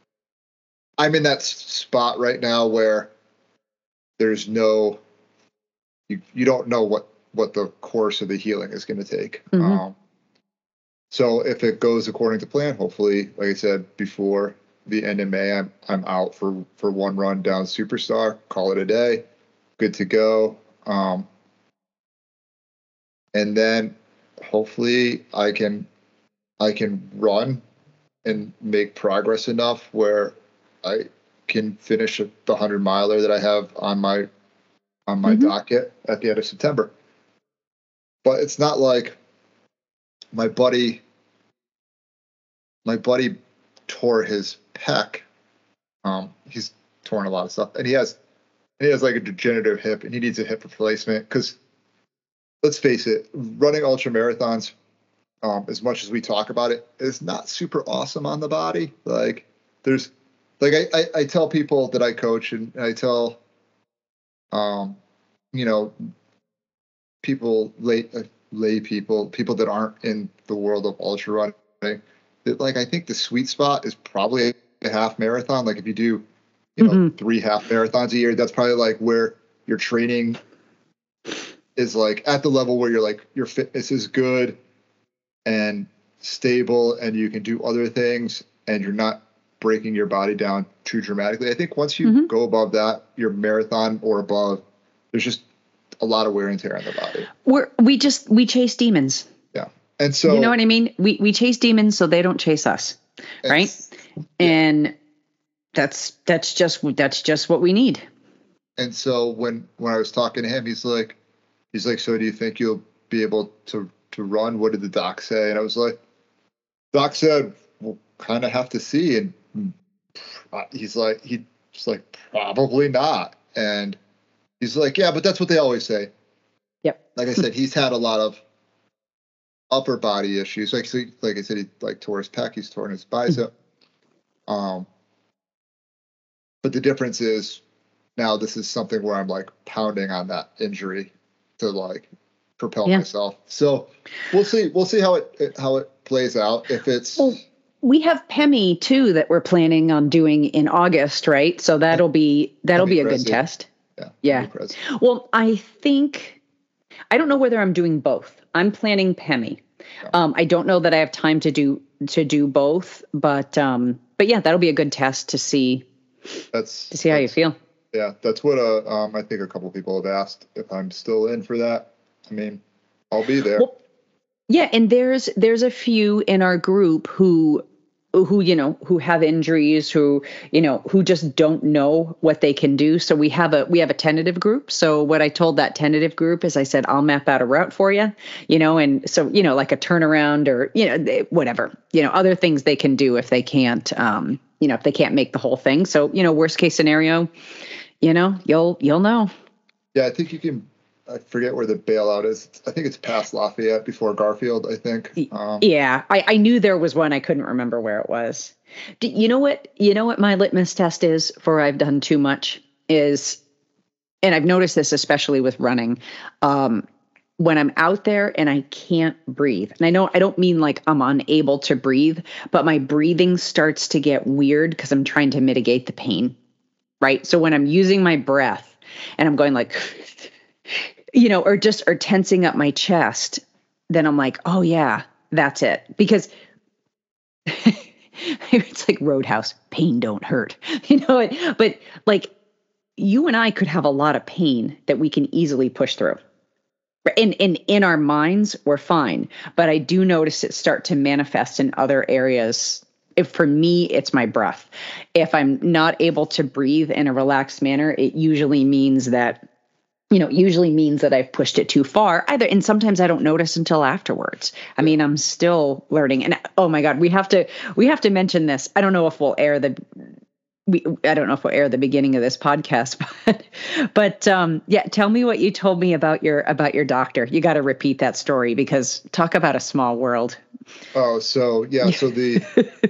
Speaker 3: I'm in that s- spot right now where there's no, you, you don't know what, what the course of the healing is going to take.
Speaker 2: Mm-hmm.
Speaker 3: Um, So if it goes according to plan, hopefully, like I said, before the end of May, I'm I'm out for, for one run down Superstar, call it a day, good to go. Um, and then hopefully I can I can run and make progress enough where I can finish the hundred miler that I have on my on my mm-hmm. docket at the end of September. But it's not like my buddy, my buddy tore his pec. Um, he's torn a lot of stuff, and he has, he has like a degenerative hip, and he needs a hip replacement. Because let's face it, running ultra marathons, um, as much as we talk about it, is not super awesome on the body. Like there's, like I, I, I tell people that I coach, and I tell, um, you know, people lay uh, lay people, people that aren't in the world of ultra running, that like I think the sweet spot is probably a half marathon. Like if you do, you know, mm-hmm. three half marathons a year, that's probably like where your training is like at the level where you're like your fitness is good and stable, and you can do other things, and you're not breaking your body down too dramatically. I think once you mm-hmm. go above that, your marathon or above, there's just a lot of wear and tear on the body.
Speaker 2: We're, we just, we chase demons.
Speaker 3: Yeah. And so,
Speaker 2: you know what I mean? We, we chase demons so they don't chase us. Right. Yeah. And that's, that's just, that's just what we need.
Speaker 3: And so when, when I was talking to him, he's like, he's like, so do you think you'll be able to, to run? What did the doc say? And I was like, doc said, we'll kind of have to see. And he's like, he's like, probably not. And he's like, yeah, but that's what they always say.
Speaker 2: Yep.
Speaker 3: Like I said, he's had a lot of upper body issues. Like, so, like I said, he like tore his pec, he's torn his bicep. um, but the difference is now this is something where I'm like pounding on that injury to like propel yeah. myself. So we'll see. We'll see how it how it plays out. If it's
Speaker 2: well, we have PEMI too that we're planning on doing in August, right? So that'll be that'll be a good test.
Speaker 3: Yeah.
Speaker 2: Yeah. Well, I think I don't know whether I'm doing both. I'm planning PEMI. Yeah. Um, I don't know that I have time to do to do both, but um, but yeah, that'll be a good test to see.
Speaker 3: That's
Speaker 2: to see how you feel.
Speaker 3: Yeah, that's what uh, um, I think a couple people have asked if I'm still in for that. I mean, I'll be there.
Speaker 2: Well, yeah, and there's there's a few in our group who who you know who have injuries, who you know who just don't know what they can do. So we have a we have a tentative group. So what I told that tentative group is I said I'll map out a route for you, you know, and so you know like a turnaround or you know whatever, you know other things they can do if they can't um you know if they can't make the whole thing. So you know worst case scenario, you know you'll you'll know.
Speaker 3: Yeah, I think you can. I forget where the bailout is. I think it's past Lafayette before Garfield, I think.
Speaker 2: Um, yeah, I, I knew there was one. I couldn't remember where it was. Do, you know what? You know what my litmus test is for I've done too much is, and I've noticed this especially with running, um, when I'm out there and I can't breathe. And I know I don't mean like I'm unable to breathe, but my breathing starts to get weird because I'm trying to mitigate the pain, right? So when I'm using my breath and I'm going like... you know, or just, or tensing up my chest, then I'm like, oh yeah, that's it. Because it's like Roadhouse, pain don't hurt, you know, but like you and I could have a lot of pain that we can easily push through. In, in, in our minds, we're fine. But I do notice it start to manifest in other areas. If for me, it's my breath. If I'm not able to breathe in a relaxed manner, it usually means that you know, usually means that I've pushed it too far either. And sometimes I don't notice until afterwards. I mean, I'm still learning. And oh my God, we have to, we have to mention this. I don't know if we'll air the, we, I don't know if we'll air the beginning of this podcast, but, but um, yeah, tell me what you told me about your, about your doctor. You got to repeat that story because talk about a small world.
Speaker 3: Oh, so yeah. So the,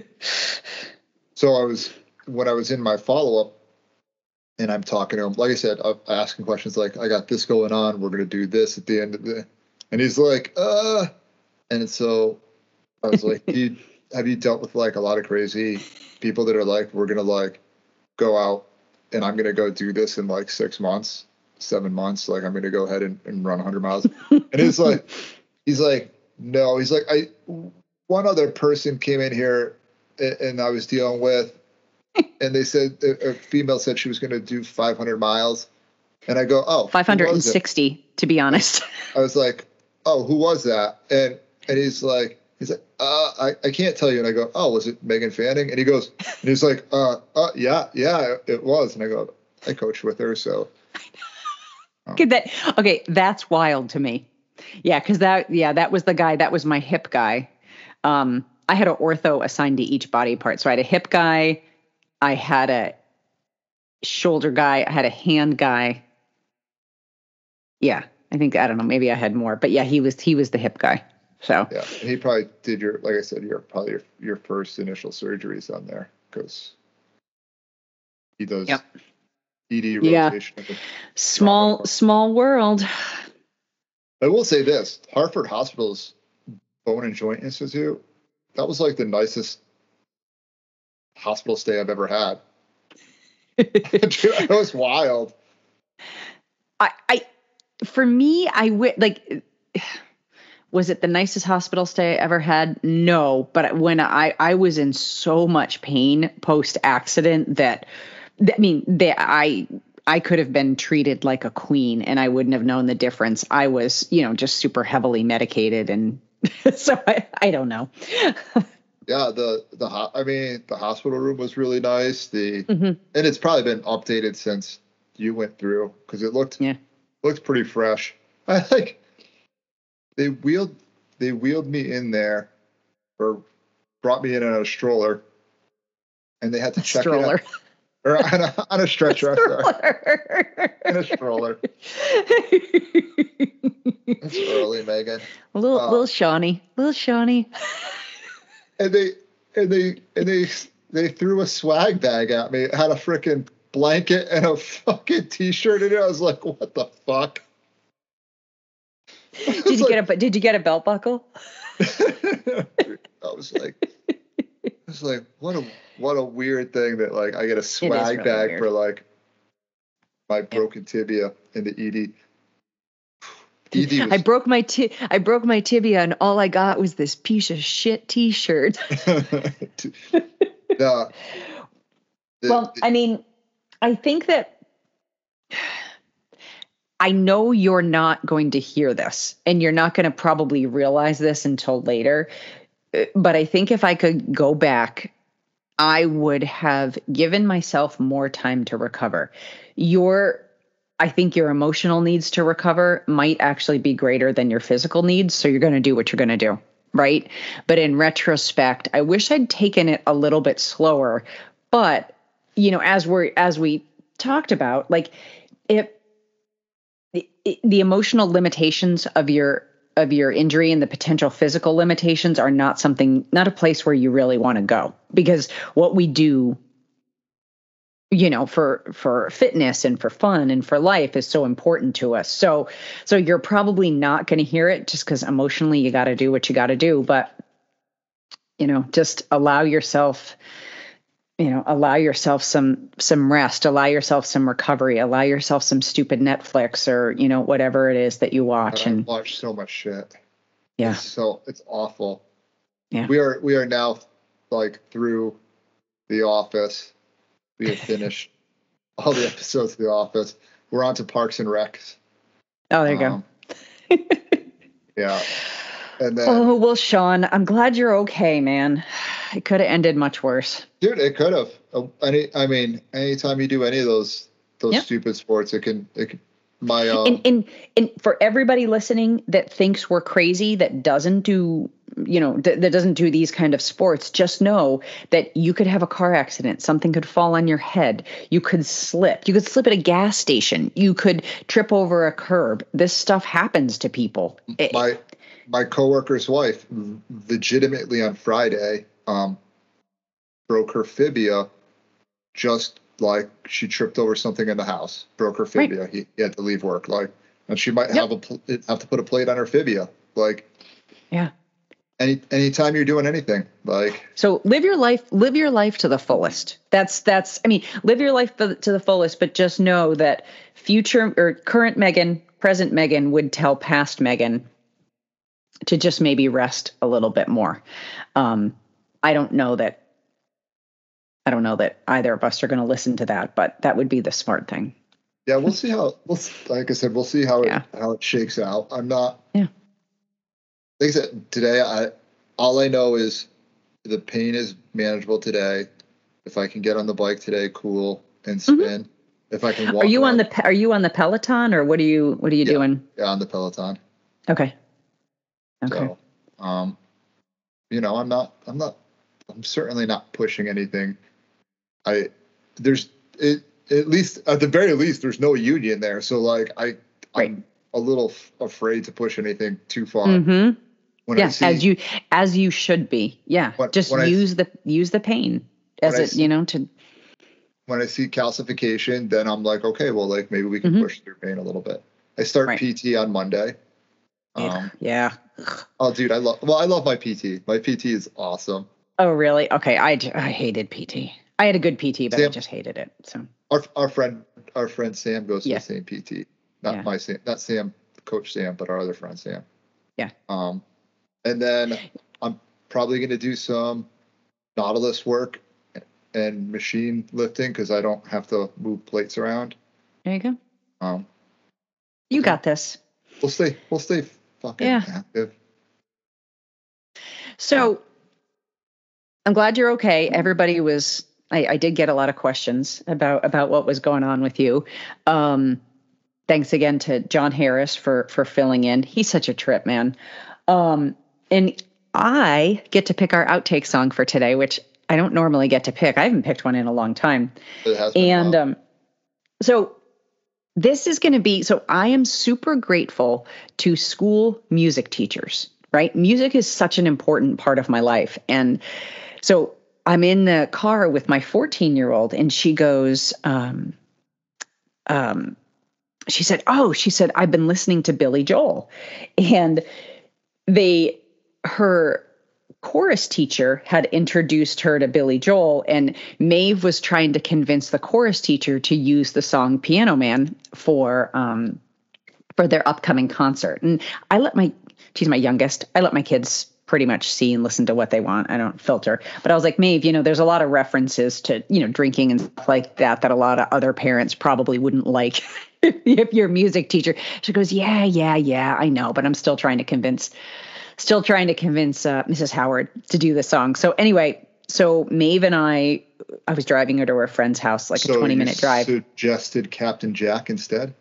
Speaker 3: so I was, when I was in my follow-up, and I'm talking to him, like I said, I'm asking questions like, I got this going on. We're going to do this at the end of the, and he's like, uh, and so I was like, you, have you dealt with like a lot of crazy people that are like, we're going to like go out and I'm going to go do this in like six months, seven months. Like I'm going to go ahead and, and run a hundred miles. And he's like, he's like, no, he's like, I, one other person came in here and, and I was dealing with, and they said a female said she was going to do five hundred miles. And I go, oh,
Speaker 2: five hundred sixty to be honest.
Speaker 3: I was like, oh, who was that? And, and he's like, he's like, uh, I, I can't tell you. And I go, oh, was it Megan Fanning? And he goes, and he's like, uh, uh yeah, yeah, it was. And I go, I coached with her. So.
Speaker 2: Um. Okay, that, okay. That's wild to me. Yeah. Cause that, yeah, that was the guy, that was my hip guy. Um, I had an ortho assigned to each body part. So I had a hip guy, I had a shoulder guy. I had a hand guy. Yeah, I think, I don't know, maybe I had more, but yeah, he was, he was the hip guy. So
Speaker 3: yeah, and he probably did your, like I said, your probably your, your first initial surgeries on there because he does
Speaker 2: yep.
Speaker 3: E D
Speaker 2: yeah.
Speaker 3: rotation.
Speaker 2: Small, small world.
Speaker 3: I will say this, Hartford Hospital's Bone and Joint Institute, that was like the nicest hospital stay I've ever had. It was wild.
Speaker 2: I, I, for me, I would like, was it the nicest hospital stay I ever had? No, but when I, I was in so much pain post accident that, I mean, that I, I could have been treated like a queen and I wouldn't have known the difference. I was, you know, just super heavily medicated. And so I, I don't know.
Speaker 3: Yeah, the the I mean the hospital room was really nice. The
Speaker 2: mm-hmm.
Speaker 3: and it's probably been updated since you went through because it looked
Speaker 2: yeah
Speaker 3: looked pretty fresh. I like they wheeled they wheeled me in there or brought me in on a stroller, and they had to
Speaker 2: a
Speaker 3: check
Speaker 2: stroller.
Speaker 3: it out. Or on a, on a stretcher.
Speaker 2: A stroller.
Speaker 3: In a stroller. It's early, Megan.
Speaker 2: A little
Speaker 3: uh,
Speaker 2: little Shawnee, little Shawnee.
Speaker 3: And they and they and they they threw a swag bag at me. It had a freaking blanket and a fucking t-shirt in it. I was like, what the fuck?
Speaker 2: Did you like, get a did you get a belt buckle?
Speaker 3: I was like, was like, what a what a weird thing that like I get a swag
Speaker 2: really
Speaker 3: bag
Speaker 2: weird.
Speaker 3: for like my broken tibia in the E D. E D was,
Speaker 2: I broke my ti- I broke my tibia, and all I got was this piece of shit T-shirt.
Speaker 3: no, the,
Speaker 2: Well, I mean, I think that I know you're not going to hear this, and you're not going to probably realize this until later. But I think if I could go back, I would have given myself more time to recover. Your, I think your emotional needs to recover might actually be greater than your physical needs. So you're going to do what you're going to do, right? But in retrospect, I wish I'd taken it a little bit slower. But, you know, as we're, as we talked about, like it, it the emotional limitations of your of your injury and the potential physical limitations are not something, not a place where you really want to go, because what we do, you know, for, for fitness and for fun and for life is so important to us. So, so you're probably not going to hear it just because emotionally you got to do what you got to do, but, you know, just allow yourself, you know, allow yourself some, some rest, allow yourself some recovery, allow yourself some stupid Netflix or, you know, whatever it is that you watch.
Speaker 3: I
Speaker 2: And
Speaker 3: watch so much shit.
Speaker 2: yeah,
Speaker 3: It's so it's awful.
Speaker 2: yeah.
Speaker 3: We are we are now like through The Office. We have finished all the episodes of The Office. We're on to Parks and Recs.
Speaker 2: Oh, there you
Speaker 3: Um,
Speaker 2: go.
Speaker 3: Yeah. And then,
Speaker 2: Oh, well, Sean, I'm glad you're okay, man. It could have ended much worse.
Speaker 3: dude, it could have. Uh, any, I mean, anytime you do any of those those
Speaker 2: Yep.
Speaker 3: stupid sports, it can. It can my um,
Speaker 2: And, and and for everybody listening that thinks we're crazy, that doesn't do, you know, th- that doesn't do these kind of sports, just know that you could have a car accident. Something could fall on your head. You could slip. You could slip at a gas station. You could trip over a curb. This stuff happens to people. It-
Speaker 3: my my coworker's wife legitimately on Friday um broke her fibia, just like she tripped over something in the house, broke her
Speaker 2: Right.
Speaker 3: fibia. He, he had to leave work, like, and she might
Speaker 2: Yep.
Speaker 3: have a pl- have to put a plate on her fibia, like.
Speaker 2: yeah.
Speaker 3: Any anytime you're doing anything, like,
Speaker 2: So live your life, live your life to the fullest. That's, that's, I mean, live your life to the fullest, but just know that future or current Megan, present Megan would tell past Megan to just maybe rest a little bit more. Um, I don't know that, I don't know that either of us are going to listen to that, but that would be the smart thing.
Speaker 3: yeah, we'll see how. We'll like I said, we'll see how
Speaker 2: Yeah.
Speaker 3: it how it shakes out. I'm not.
Speaker 2: Yeah.
Speaker 3: Like I said, today, I all I know is the pain is manageable today. If I can get on the bike today, cool, and spin. If I can walk.
Speaker 2: Are you on
Speaker 3: around-
Speaker 2: the, pe- are you on the Peloton or what are you, what are you
Speaker 3: Yeah.
Speaker 2: doing?
Speaker 3: yeah, on the Peloton?
Speaker 2: Okay. Okay.
Speaker 3: So, um, you know, I'm not. I'm not. I'm certainly not pushing anything. I there's it at least at the very least there's no union there, so like I
Speaker 2: Right.
Speaker 3: I'm a little f- afraid to push anything too far.
Speaker 2: Mm-hmm.
Speaker 3: When I
Speaker 2: Yeah,
Speaker 3: see,
Speaker 2: as you as you should be. Yeah,
Speaker 3: When-
Speaker 2: just
Speaker 3: when I-
Speaker 2: use the use the pain as
Speaker 3: when I
Speaker 2: it,
Speaker 3: see-
Speaker 2: you know, to
Speaker 3: when I see calcification, then I'm like, okay, well, like maybe we can
Speaker 2: Mhm.
Speaker 3: push through pain a little bit. I start
Speaker 2: Right.
Speaker 3: P T on Monday.
Speaker 2: yeah.
Speaker 3: Um,
Speaker 2: yeah.
Speaker 3: oh, dude, I love. Well, I love my P T. My P T is awesome.
Speaker 2: Oh, really? Okay, I, j- I hated P T. I had a good P T, but I
Speaker 3: Sam-
Speaker 2: just hated it. So
Speaker 3: Our our friend our friend Sam goes to
Speaker 2: Yeah.
Speaker 3: the same P T. Not
Speaker 2: Yeah.
Speaker 3: my Sam, not Sam, Coach Sam, but our other friend Sam.
Speaker 2: Yeah.
Speaker 3: Um, and then I'm probably going to do some Nautilus work and machine lifting because I don't have to move plates around.
Speaker 2: there you go.
Speaker 3: Um,
Speaker 2: You
Speaker 3: Okay.
Speaker 2: got this.
Speaker 3: we'll stay we'll stay fucking
Speaker 2: Yeah.
Speaker 3: active.
Speaker 2: So I'm glad you're okay. Everybody was. I, I did get a lot of questions about about what was going on with you. Um, thanks again to John Harris for for filling in. He's such a trip, man. Um, and I get to pick our outtake song for today, which I don't normally get to pick. I haven't picked one in a long time.
Speaker 3: It has been
Speaker 2: And
Speaker 3: wild.
Speaker 2: um, so this is going to be, so I am super grateful to school music teachers, right? Music is such an important part of my life. And so I'm in the car with my fourteen year old and she goes, um, um, she said, oh, she said, I've been listening to Billy Joel. And they, her chorus teacher had introduced her to Billy Joel, and Maeve was trying to convince the chorus teacher to use the song Piano Man for um, for their upcoming concert. And I let my, she's my youngest, I let my kids pretty much see and listen to what they want. I don't filter. But I was like, Maeve, you know, there's a lot of references to, you know, drinking and stuff like that that a lot of other parents probably wouldn't like if you're a music teacher. She goes, yeah, yeah, yeah, I know. But I'm still trying to convince, still trying to convince uh, Missus Howard to do the song. So anyway, so Maeve and I, I was driving her to her friend's house, like
Speaker 3: so
Speaker 2: a twenty minute drive.
Speaker 3: Suggested Captain Jack instead?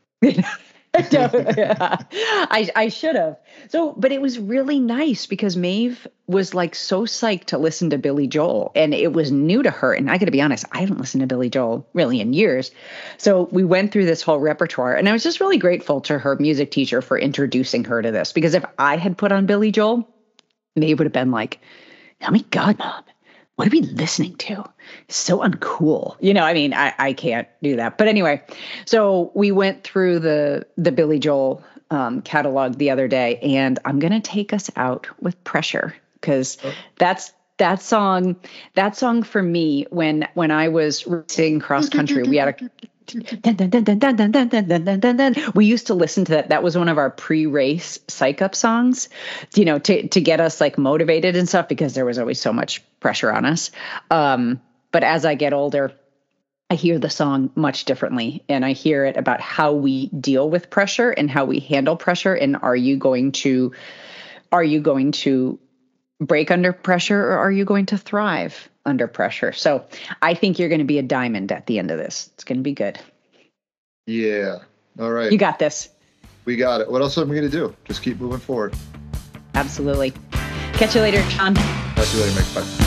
Speaker 2: I, I should have. So, but it was really nice because Maeve was like so psyched to listen to Billy Joel, and it was new to her. And I got to be honest, I haven't listened to Billy Joel really in years. So we went through this whole repertoire, and I was just really grateful to her music teacher for introducing her to this, because if I had put on Billy Joel, Maeve would have been like, oh my God, Mom, what are we listening to? It's so uncool. You know, I mean, I, I can't do that. But anyway, so we went through the the Billy Joel um, catalog the other day, and I'm going to take us out with Pressure, because oh. that's that song, that song for me, when when I was racing cross country, we had a Dun, dun, dun, dun, dun, dun, dun, dun, dun, dun, dun. We used to listen to that. That was one of our pre-race psych up songs, you know, to to get us like motivated and stuff, because there was always so much pressure on us. Um, but as I get older, I hear the song much differently, and I hear it about how we deal with pressure and how we handle pressure. And are you going to, are you going to break under pressure, or are you going to thrive under pressure? So I think you're going to be a diamond at the end of this. It's going to be good.
Speaker 3: Yeah. All right.
Speaker 2: You got this.
Speaker 3: We got it. What else am I going to do? Just keep moving forward.
Speaker 2: Absolutely. Catch you later, Sean.
Speaker 3: Catch you later, Mike. Bye.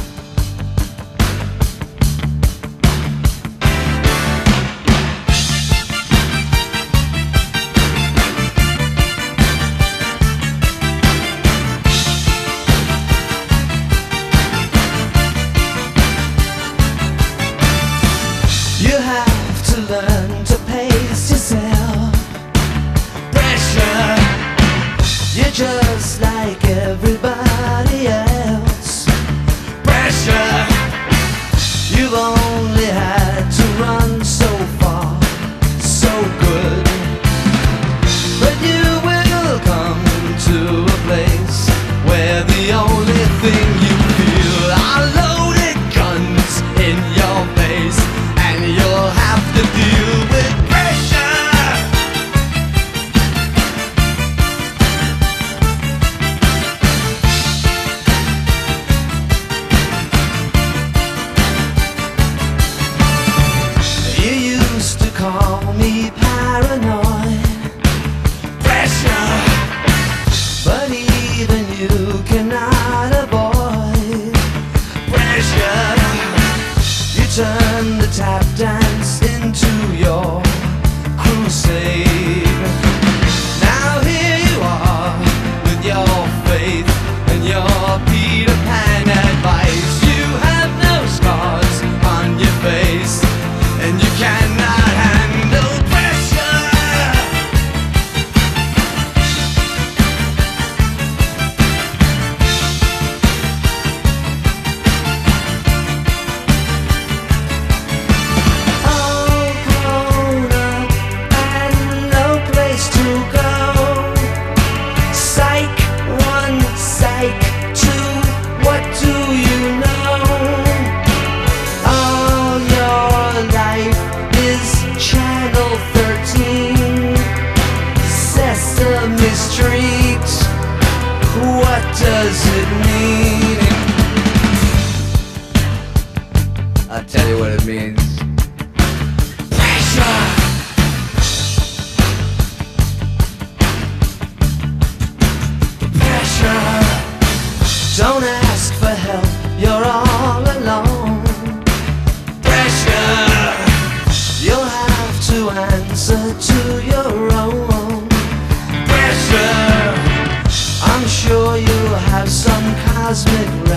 Speaker 4: Just like everybody else. Pressure. You've only had to run so far, so good. But you will come to a place where the only thing you feel are loaded guns in your face, and you'll have to deal with pressure. Call me paranoid. Pressure. But even you cannot avoid pressure. You turn the tap dance into your crusade. Now here you are with your faith and your Peter Pan advice. You have no scars on your face, and you cannot does it mean? I'll tell you what it means. Pressure. Pressure. Don't ask for help, you're all alone. Pressure. You'll have to answer to your own. Pressure. I'm sure you have some cosmic